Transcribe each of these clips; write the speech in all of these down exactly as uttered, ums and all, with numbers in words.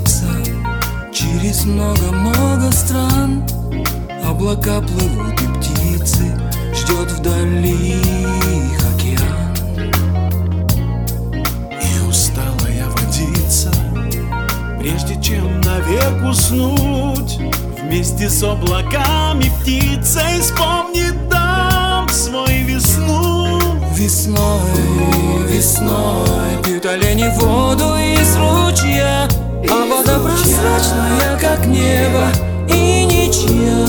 птица через много-много стран. Облака плывут и птицы ждет вдали их океан. И усталая водица, прежде чем навек уснуть, вместе с облаками птицей вспомнит дом свой весну. Весной, весной пьют олени воду из ручья, а вода прозрачная, как небо, и ничья.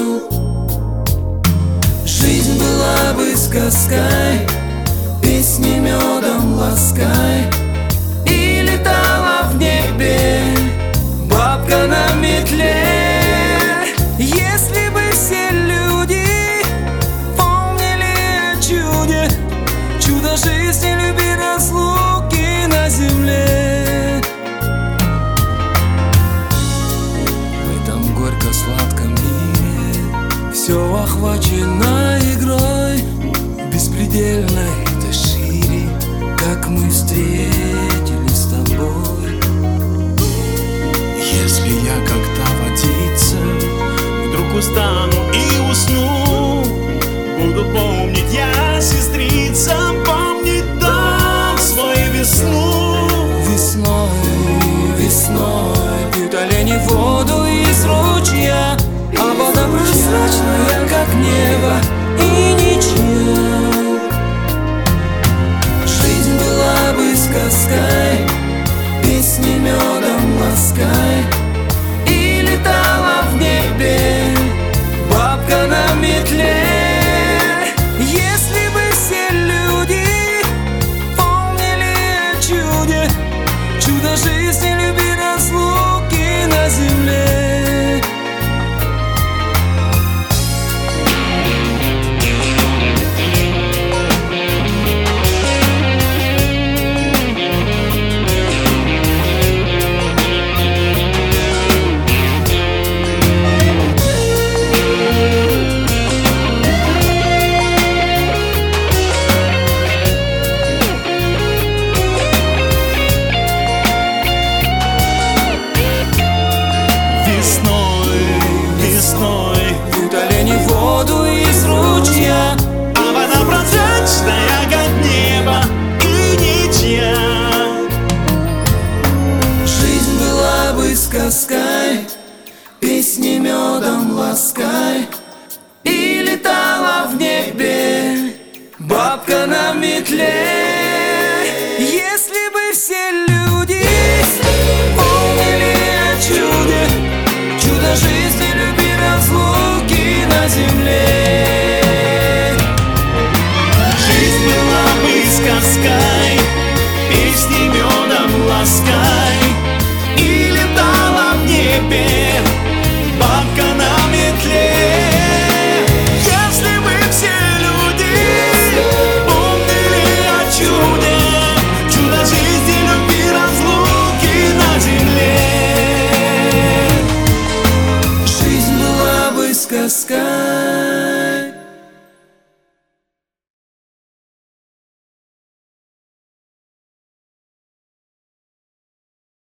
Жизнь была бы сказкой, песни медом ласкай, и летала в небе бабка на метле. Если бы все люди помнили о чуде, чудо жизни, любви, разлуки на земле. В этом горько-сладком мире все охвачено игрой, беспредельной этой шире, как мы встретились с тобой. Если я как та водица вдруг устану и усну, буду помнить я, сестрица, помнить дом свой весну. Весной, весной пьют олени воду из ручья, а вода прозрачная, как небо, и ничья. Жизнь была бы сказкой, песни медом ласкай, и летала в небе бабка на метле. Если бы все люди помнили о чуде, чудо жизни, любви, разлуки на земле. Весной, весной пьют олени воду из ручья, а вода прозрачная, как небо, и ничья. жизнь была бы сказкой, песни медом ласкай, и летала в небе бабка на метле. Если бы все люди помнили о чуде, чудо жизни, любви, разлуки на земле. Жизнь была бы сказкой, песни медом ласкай, и летала в небе бабка на метле. Если бы все люди помнили о чуде, чудо жизни, любви, разлуки на земле. Жизнь была бы сказкой.